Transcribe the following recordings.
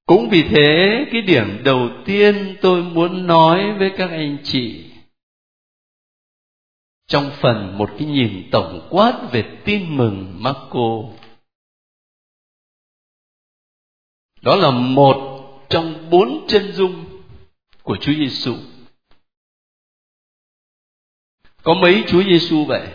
Cũng vì thế, cái điểm đầu tiên tôi muốn nói với các anh chị trong phần một cái nhìn tổng quát về tin mừng Marco, đó là một trong 4 chân dung của Chúa Giêsu. Có mấy Chúa Giêsu vậy?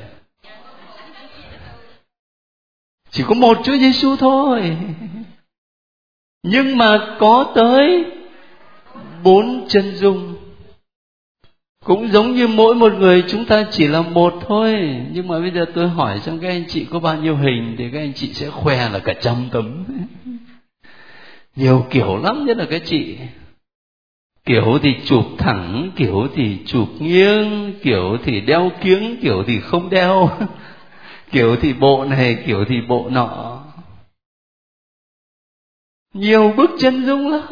Chỉ có một Chúa Giêsu thôi. Nhưng mà có tới 4 chân dung. Cũng giống như mỗi một người chúng ta chỉ là một thôi. Nhưng mà bây giờ tôi hỏi xem các anh chị có bao nhiêu hình thì các anh chị sẽ khoe là cả 100 tấm. Nhiều kiểu lắm, nhất là các chị. Kiểu thì chụp thẳng, kiểu thì chụp nghiêng, kiểu thì đeo kiếng, kiểu thì không đeo, kiểu thì bộ này, kiểu thì bộ nọ. Nhiều bức chân dung lắm.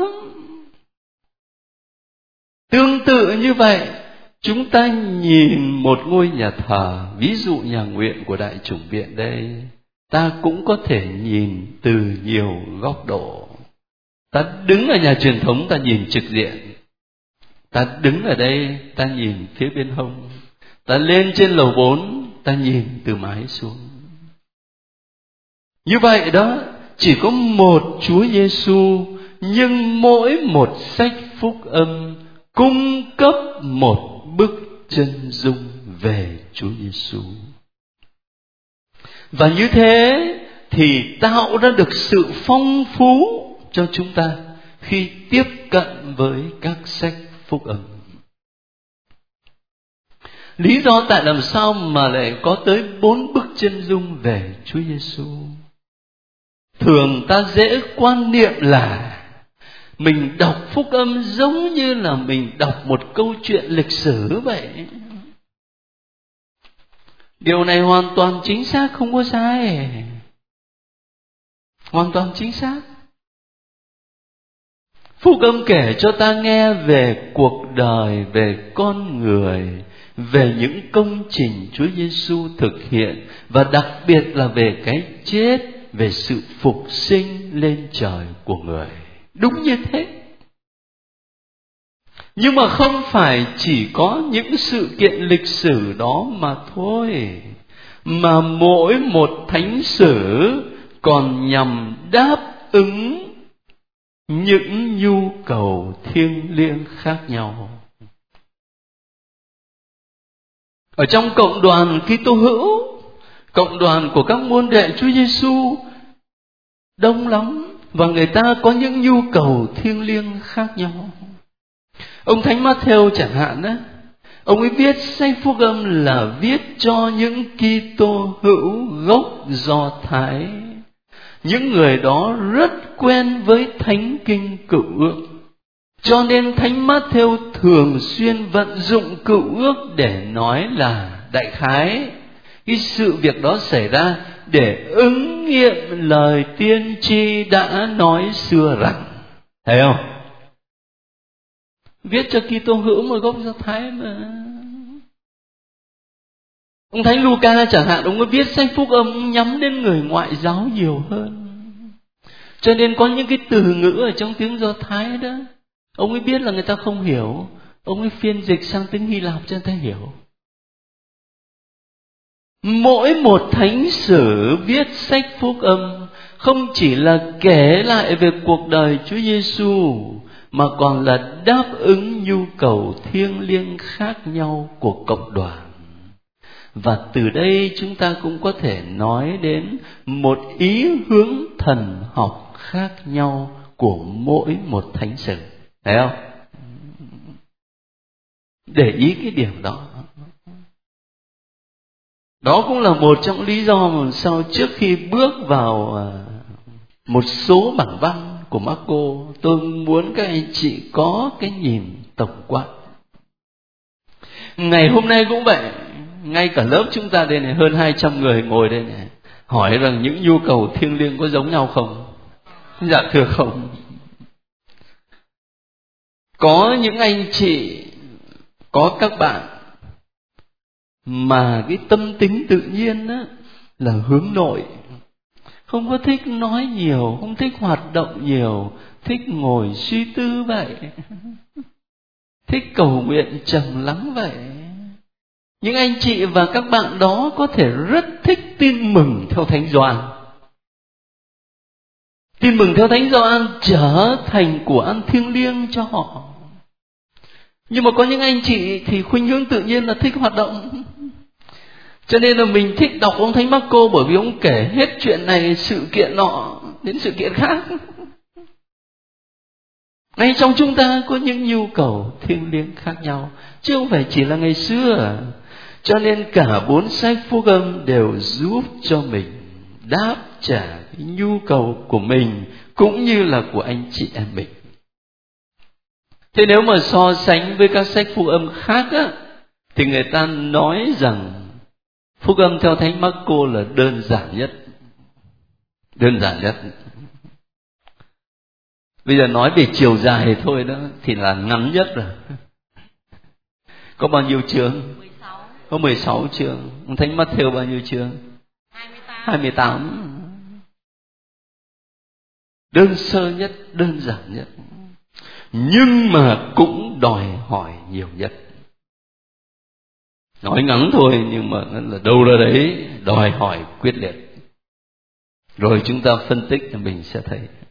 Tương tự như vậy, chúng ta nhìn một ngôi nhà thờ, ví dụ nhà nguyện của Đại Chủng Viện đây, ta cũng có thể nhìn từ nhiều góc độ. Ta đứng ở nhà truyền thống, ta nhìn trực diện. Ta đứng ở đây, ta nhìn phía bên hông. Ta lên trên lầu 4, ta nhìn từ mái xuống. Như vậy đó, chỉ có một Chúa Giêsu, nhưng mỗi một sách phúc âm cung cấp một bức chân dung về Chúa Giêsu. Và như thế thì tạo ra được sự phong phú cho chúng ta khi tiếp cận với các sách phúc âm. Lý do tại làm sao mà lại có tới 4 bức chân dung về Chúa Giêsu? Thường ta dễ quan niệm là mình đọc phúc âm giống như là mình đọc một câu chuyện lịch sử vậy. Điều này hoàn toàn chính xác, không có sai. Hoàn toàn chính xác. Phúc âm kể cho ta nghe về cuộc đời, về con người, về những công trình Chúa Giêsu thực hiện, và đặc biệt là về cái chết, về sự phục sinh lên trời của người. Đúng như thế. Nhưng mà không phải chỉ có những sự kiện lịch sử đó mà thôi, mà mỗi một thánh sử còn nhằm đáp ứng những nhu cầu thiêng liêng khác nhau. Ở trong cộng đoàn Kitô hữu, cộng đoàn của các môn đệ Chúa Giêsu đông lắm, và người ta có những nhu cầu thiêng liêng khác nhau. Ông Thánh Matthew chẳng hạn đó, ông ấy viết sách phúc âm là viết cho những Kitô hữu gốc Do Thái. Những người đó rất quen với Thánh Kinh Cựu Ước, cho nên Thánh Matthew thường xuyên vận dụng Cựu Ước để nói là đại khái cái sự việc đó xảy ra để ứng nghiệm lời tiên tri đã nói xưa rằng. Thấy không? Viết cho Kitô hữu một gốc Do Thái mà. Ông Thánh Luca chẳng hạn, ông ấy viết sách phúc âm nhắm đến người ngoại giáo nhiều hơn. Cho nên có những cái từ ngữ ở trong tiếng Do Thái đó, ông ấy biết là người ta không hiểu, ông ấy phiên dịch sang tiếng Hy Lạp cho người ta hiểu. Mỗi một thánh sử viết sách phúc âm không chỉ là kể lại về cuộc đời Chúa Giêsu, mà còn là đáp ứng nhu cầu thiêng liêng khác nhau của cộng đoàn. Và từ đây chúng ta cũng có thể nói đến một ý hướng thần học khác nhau của mỗi một thánh sử. Thấy không? Để ý cái điểm đó. Đó cũng là một trong lý do mà sau trước khi bước vào một số bản văn của Marco, tôi muốn các anh chị có cái nhìn tổng quát. Ngày hôm nay cũng vậy, ngay cả lớp chúng ta đây này, hơn 200 người ngồi đây này, hỏi rằng những nhu cầu thiêng liêng có giống nhau không? Dạ thưa không. Có những anh chị, có các bạn mà cái tâm tính tự nhiên á, là hướng nội, không có thích nói nhiều, không thích hoạt động nhiều, thích ngồi suy tư vậy, thích cầu nguyện trầm lắng vậy. Những anh chị và các bạn đó có thể rất thích tin mừng theo Thánh Gioan. Tin mừng theo Thánh Gioan trở thành của ăn thiêng liêng cho họ. Nhưng mà có những anh chị thì khuynh hướng tự nhiên là thích hoạt động. Cho nên là mình thích đọc ông Thánh Marco, bởi vì ông kể hết chuyện này, sự kiện nọ đến sự kiện khác. Ngay trong chúng ta có những nhu cầu thiêng liêng khác nhau, chứ không phải chỉ là ngày xưa. Cho nên cả 4 sách Phúc Âm đều giúp cho mình đáp trả cái nhu cầu của mình cũng như là của anh chị em mình. Thế nếu mà so sánh với các sách Phúc Âm khác á, thì người ta nói rằng Phúc Âm theo Thánh Marco là đơn giản nhất. Đơn giản nhất. Bây giờ nói về chiều dài thôi đó thì là ngắn nhất rồi. Có bao nhiêu chương? 16. Có 16 chương. Thánh Matthew bao nhiêu chương? 28. Đơn sơ nhất, đơn giản nhất, nhưng mà cũng đòi hỏi nhiều nhất. Nói ngắn thôi nhưng mà là đâu ra đấy đòi hỏi quyết liệt. Rồi chúng ta phân tích thì mình sẽ thấy.